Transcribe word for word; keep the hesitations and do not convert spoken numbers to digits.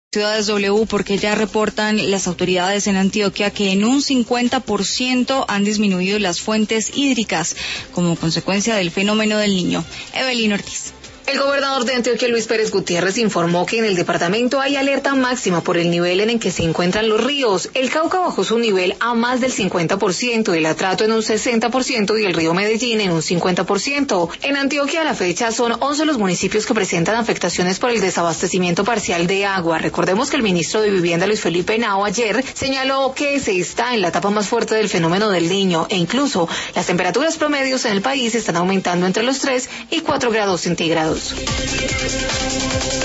Ciudades W, porque ya reportan las autoridades en Antioquia que en un cincuenta por ciento han disminuido las fuentes hídricas como consecuencia del fenómeno del Niño. Evelyn Ortiz. El gobernador de Antioquia, Luis Pérez Gutiérrez, informó que en el departamento hay alerta máxima por el nivel en el que se encuentran los ríos. El Cauca bajó su nivel a más del cincuenta por ciento, el Atrato en un sesenta por ciento y el río Medellín en un cincuenta por ciento. En Antioquia, a la fecha, son once los municipios que presentan afectaciones por el desabastecimiento parcial de agua. Recordemos que el ministro de Vivienda, Luis Felipe Henao, ayer señaló que se está en la etapa más fuerte del fenómeno del Niño e incluso las temperaturas promedios en el país están aumentando entre los tres y cuatro grados centígrados.